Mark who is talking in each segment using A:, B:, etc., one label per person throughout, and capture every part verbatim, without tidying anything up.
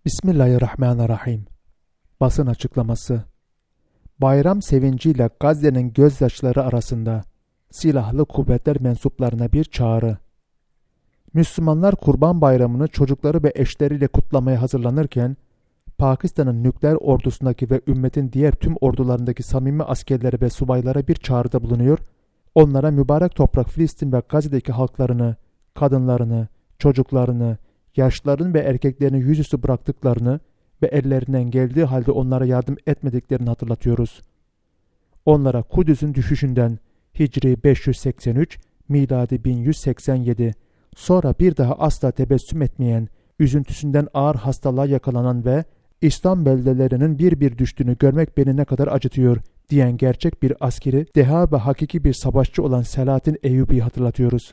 A: Bismillahirrahmanirrahim. Basın açıklaması. Bayram sevinciyle Gazze'nin gözyaşları arasında silahlı kuvvetler mensuplarına bir çağrı. Müslümanlar Kurban Bayramı'nı çocukları ve eşleriyle kutlamaya hazırlanırken, Pakistan'ın nükleer ordusundaki ve ümmetin diğer tüm ordularındaki samimi askerlere ve subaylara bir çağrıda bulunuyor, onlara mübarek toprak Filistin ve Gazze'deki halklarını, kadınlarını, çocuklarını, yaşlıların ve erkeklerini yüzüstü bıraktıklarını ve ellerinden geldiği halde onlara yardım etmediklerini hatırlatıyoruz. Onlara Kudüs'ün düşüşünden Hicri beş yüz seksen üç, miladi bin yüz seksen yedi, sonra bir daha asla tebessüm etmeyen, üzüntüsünden ağır hastalığa yakalanan ve İslam beldelerinin bir bir düştüğünü görmek beni ne kadar acıtıyor diyen gerçek bir askeri, deha ve hakiki bir savaşçı olan Selahaddin Eyyubi'yi hatırlatıyoruz.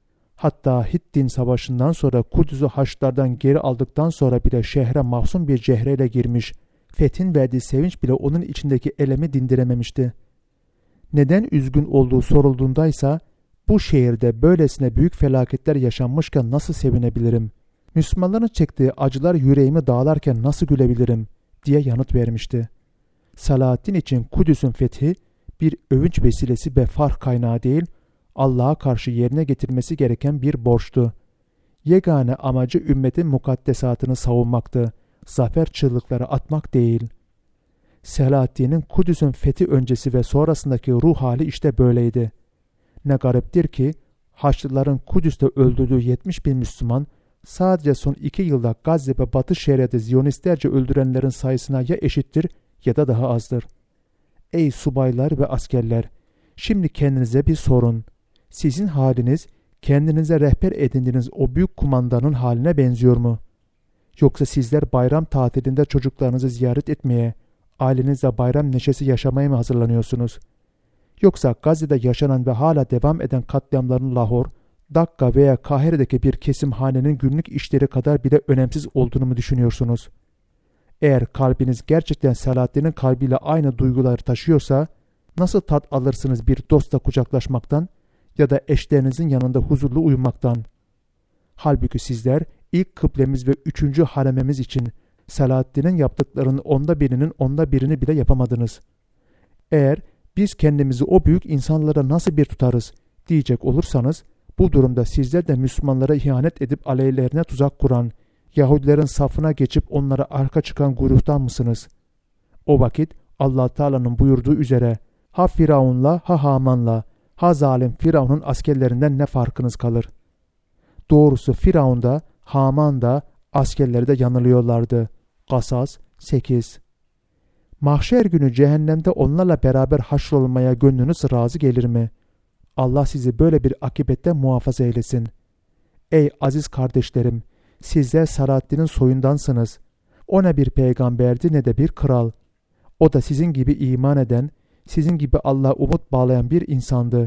A: Hatta Hittin Savaşı'ndan sonra Kudüs'ü Haçlılardan geri aldıktan sonra bile şehre mahzun bir cehreyle girmiş, fethin verdiği sevinç bile onun içindeki elemi dindirememişti. Neden üzgün olduğu sorulduğundaysa, bu şehirde böylesine büyük felaketler yaşanmışken nasıl sevinebilirim? Müslümanların çektiği acılar yüreğimi dağlarken nasıl gülebilirim? Diye yanıt vermişti. Selahaddin için Kudüs'ün fethi bir övünç vesilesi ve farh kaynağı değil, Allah'a karşı yerine getirmesi gereken bir borçtu. Yegane amacı ümmetin mukaddesatını savunmaktı, zafer çığlıkları atmak değil. Selahaddin'in Kudüs'ün fethi öncesi ve sonrasındaki ruh hali işte böyleydi. Ne gariptir ki, Haçlıların Kudüs'te öldürdüğü yetmiş bin Müslüman, sadece son iki yılda Gazze ve Batı Şeria'da Ziyonistlerce öldürenlerin sayısına ya eşittir ya da daha azdır. Ey subaylar ve askerler! Şimdi kendinize bir sorun. Sizin haliniz, kendinize rehber edindiğiniz o büyük kumandanın haline benziyor mu? Yoksa sizler bayram tatilinde çocuklarınızı ziyaret etmeye, ailenizle bayram neşesi yaşamaya mı hazırlanıyorsunuz? Yoksa Gazze'de yaşanan ve hala devam eden katliamların Lahor, Dakka veya Kahire'deki bir kesimhanenin günlük işleri kadar bile önemsiz olduğunu mu düşünüyorsunuz? Eğer kalbiniz gerçekten Selahaddin'in kalbiyle aynı duyguları taşıyorsa, nasıl tat alırsınız bir dostla kucaklaşmaktan ya da eşlerinizin yanında huzurlu uyumaktan? Halbuki sizler ilk kıblemiz ve üçüncü harememiz için Selahaddin'in yaptıklarının onda birinin onda birini bile yapamadınız. Eğer biz kendimizi o büyük insanlara nasıl bir tutarız diyecek olursanız, bu durumda sizler de Müslümanlara ihanet edip aleyhlerine tuzak kuran, Yahudilerin safına geçip onlara arka çıkan güruhtan mısınız? O vakit Allah Teala'nın buyurduğu üzere, ha Firavun'la ha Haman'la, ha zalim Firavun'un askerlerinden ne farkınız kalır? Doğrusu Firavun da, Haman da, askerleri de yanılıyorlardı. Kasas sekiz. Mahşer günü cehennemde onlarla beraber haşrolunmaya gönlünüz razı gelir mi? Allah sizi böyle bir akibetten muhafaza eylesin. Ey aziz kardeşlerim! Sizler Selahaddin'in soyundansınız. O ne bir peygamberdi ne de bir kral. O da sizin gibi iman eden, sizin gibi Allah'a umut bağlayan bir insandı.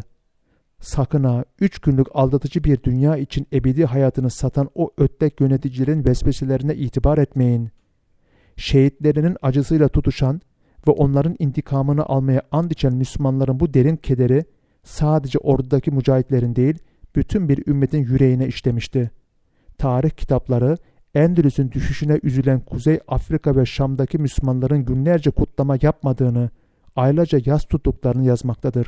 A: Sakın ha, üç günlük aldatıcı bir dünya için ebedi hayatını satan o ötlek yöneticilerin vesveselerine itibar etmeyin. Şehitlerinin acısıyla tutuşan ve onların intikamını almaya and içen Müslümanların bu derin kederi, sadece ordudaki mücahitlerin değil, bütün bir ümmetin yüreğine işlemişti. Tarih kitapları, Endülüs'ün düşüşüne üzülen Kuzey Afrika ve Şam'daki Müslümanların günlerce kutlama yapmadığını, aylarca yas tuttuklarını yazmaktadır.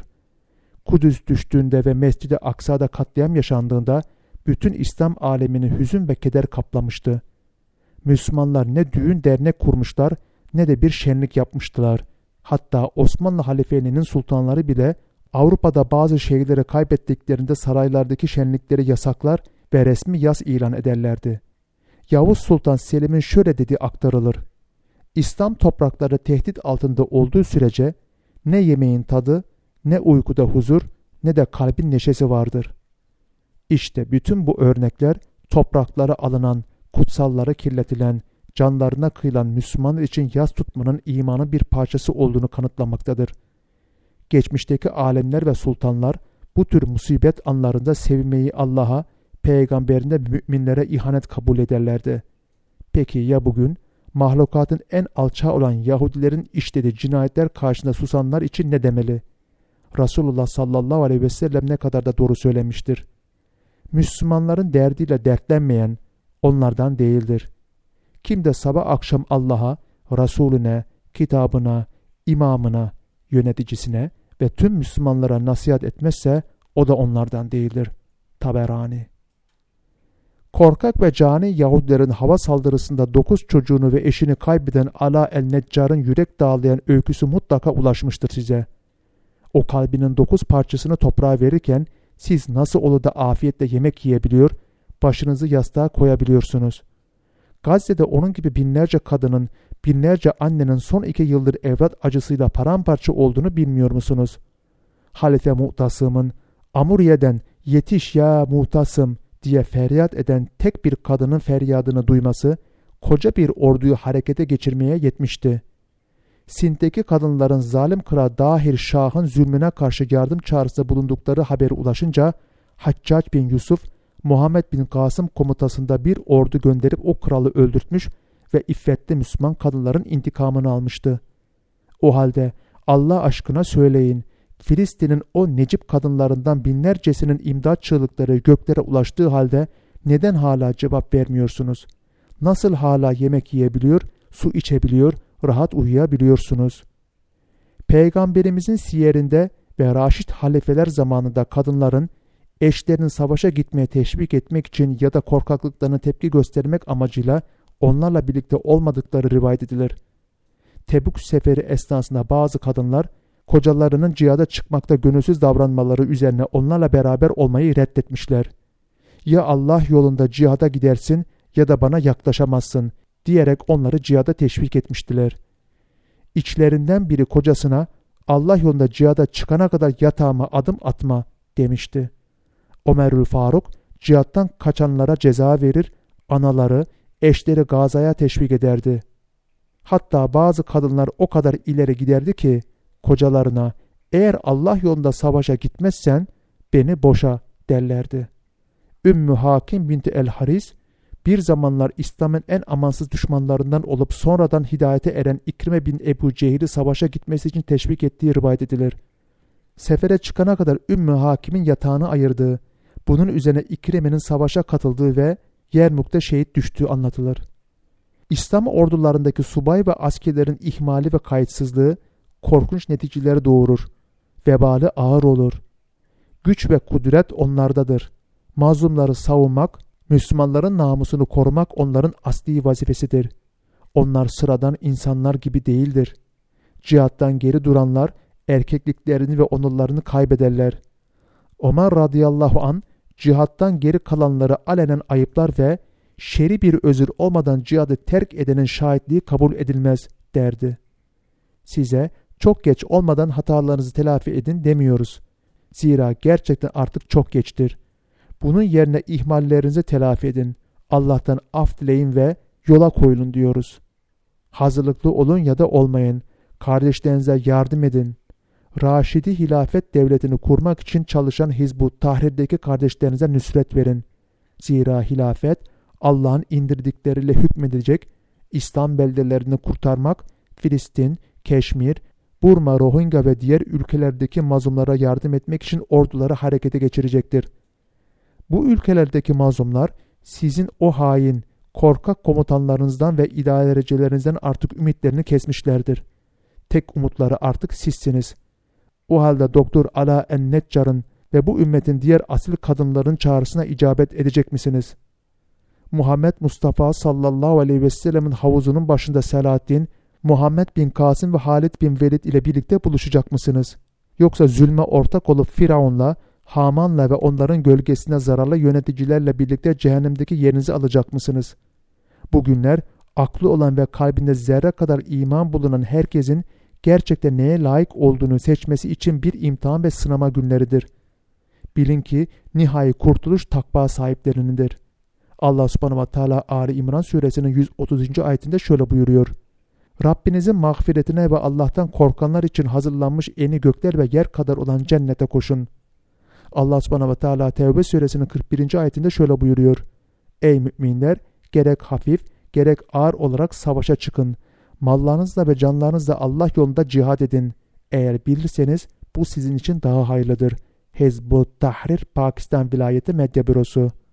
A: Kudüs düştüğünde ve Mescid-i Aksa'da katliam yaşandığında, bütün İslam alemini hüzün ve keder kaplamıştı. Müslümanlar ne düğün dernek kurmuşlar, ne de bir şenlik yapmıştılar. Hatta Osmanlı halifeliğinin sultanları bile, Avrupa'da bazı şehirleri kaybettiklerinde saraylardaki şenlikleri yasaklar ve resmi yas ilan ederlerdi. Yavuz Sultan Selim'in şöyle dediği aktarılır: İslam toprakları tehdit altında olduğu sürece ne yemeğin tadı, ne uykuda huzur, ne de kalbin neşesi vardır. İşte bütün bu örnekler topraklara alınan, kutsallara kirletilen, canlarına kıyılan Müslümanlar için yas tutmanın imanın bir parçası olduğunu kanıtlamaktadır. Geçmişteki alemler ve sultanlar bu tür musibet anlarında sevinmeyi Allah'a, peygamberine ve müminlere ihanet kabul ederlerdi. Peki ya bugün? Mahlukatın en alçağı olan Yahudilerin işlediği cinayetler karşısında susanlar için ne demeli? Resulullah sallallahu aleyhi ve sellem ne kadar da doğru söylemiştir. Müslümanların derdiyle dertlenmeyen onlardan değildir. Kim de sabah akşam Allah'a, Resulüne, kitabına, imamına, yöneticisine ve tüm Müslümanlara nasihat etmezse o da onlardan değildir. Taberani. Korkak ve cani Yahudilerin hava saldırısında dokuz çocuğunu ve eşini kaybeden Ala el-Neccar'ın yürek dağlayan öyküsü mutlaka ulaşmıştır size. O kalbinin dokuz parçasını toprağa verirken siz nasıl olur da afiyetle yemek yiyebiliyor, başınızı yastığa koyabiliyorsunuz? Gazze'de onun gibi binlerce kadının, binlerce annenin son iki yıldır evlat acısıyla paramparça olduğunu bilmiyor musunuz? Halife Mu'tasım'ın Amuriye'den "Yetiş ya Mu'tasım" diye feryat eden tek bir kadının feryadını duyması koca bir orduyu harekete geçirmeye yetmişti. Sint'teki kadınların zalim kral Dahir Şah'ın zulmüne karşı yardım çağrısında bulundukları haberi ulaşınca Haccac bin Yusuf, Muhammed bin Kasım komutasında bir ordu gönderip o kralı öldürtmüş ve iffetli Müslüman kadınların intikamını almıştı. O halde Allah aşkına söyleyin, Filistin'in o necip kadınlarından binlercesinin imdat çığlıkları göklere ulaştığı halde neden hala cevap vermiyorsunuz? Nasıl hala yemek yiyebiliyor, su içebiliyor, rahat uyuyabiliyorsunuz? Peygamberimizin siyerinde ve Raşid halifeler zamanında kadınların eşlerinin savaşa gitmeye teşvik etmek için ya da korkaklıklarına tepki göstermek amacıyla onlarla birlikte olmadıkları rivayet edilir. Tebük seferi esnasında bazı kadınlar kocalarının cihada çıkmakta gönülsüz davranmaları üzerine onlarla beraber olmayı reddetmişler. Ya Allah yolunda cihada gidersin ya da bana yaklaşamazsın diyerek onları cihada teşvik etmiştiler. İçlerinden biri kocasına Allah yolunda cihada çıkana kadar yatağıma adım atma demişti. Ömerül Faruk cihattan kaçanlara ceza verir, anaları, eşleri gazaya teşvik ederdi. Hatta bazı kadınlar o kadar ileri giderdi ki kocalarına eğer Allah yolunda savaşa gitmezsen beni boşa derlerdi. Ümmü Hakim binti el-Haris bir zamanlar İslam'ın en amansız düşmanlarından olup sonradan hidayete eren İkrime bin Ebu Cehil'i savaşa gitmesi için teşvik ettiği rivayet edilir. Sefere çıkana kadar Ümmü Hakim'in yatağını ayırdığı, bunun üzerine İkrime'nin savaşa katıldığı ve Yermuk'ta şehit düştüğü anlatılır. İslam ordularındaki subay ve askerlerin ihmali ve kayıtsızlığı korkunç neticeleri doğurur. Vebali ağır olur. Güç ve kudret onlardadır. Mazlumları savunmak, Müslümanların namusunu korumak onların asli vazifesidir. Onlar sıradan insanlar gibi değildir. Cihattan geri duranlar erkekliklerini ve onurlarını kaybederler. Ömer radıyallahu an cihattan geri kalanları alenen ayıplar ve şer'i bir özür olmadan cihadı terk edenin şahitliği kabul edilmez derdi. Size çok geç olmadan hatalarınızı telafi edin demiyoruz. Zira gerçekten artık çok geçtir. Bunun yerine ihmallerinizi telafi edin. Allah'tan af dileyin ve yola koyulun diyoruz. Hazırlıklı olun ya da olmayın. Kardeşlerinize yardım edin. Raşidi hilafet devletini kurmak için çalışan Hizb-ut Tahrir'deki kardeşlerinize nüsret verin. Zira hilafet Allah'ın indirdikleriyle hükmedecek, İslam beldelerini kurtarmak, Filistin, Keşmir, Burma, Rohingya ve diğer ülkelerdeki mazlumlara yardım etmek için orduları harekete geçirecektir. Bu ülkelerdeki mazlumlar sizin o hain, korkak komutanlarınızdan ve idarecelerinizden artık ümitlerini kesmişlerdir. Tek umutları artık sizsiniz. O halde Doktor Ala el-Neccar'ın ve bu ümmetin diğer asil kadınların çağrısına icabet edecek misiniz? Muhammed Mustafa sallallahu aleyhi ve sellemin havuzunun başında Selahaddin, Muhammed bin Kasım ve Halid bin Velid ile birlikte buluşacak mısınız? Yoksa zulme ortak olup Firavun'la, Haman'la ve onların gölgesine zararlı yöneticilerle birlikte cehennemdeki yerinizi alacak mısınız? Bu günler aklı olan ve kalbinde zerre kadar iman bulunan herkesin gerçekten neye layık olduğunu seçmesi için bir imtihan ve sınama günleridir. Bilin ki nihai kurtuluş takva sahiplerinindir. Allah subhanahu wa ta'ala Ali İmran suresinin yüz otuzuncu ayetinde şöyle buyuruyor. Rabbinizin mağfiretine ve Allah'tan korkanlar için hazırlanmış eni gökler ve yer kadar olan cennete koşun. Allah subhanahu wa ta'ala Tevbe suresinin kırk birinci ayetinde şöyle buyuruyor. Ey müminler, gerek hafif gerek ağır olarak savaşa çıkın. Mallarınızla ve canlarınızla Allah yolunda cihad edin. Eğer bilirseniz bu sizin için daha hayırlıdır. Hizb-ut Tahrir Pakistan Vilayeti Medya Bürosu.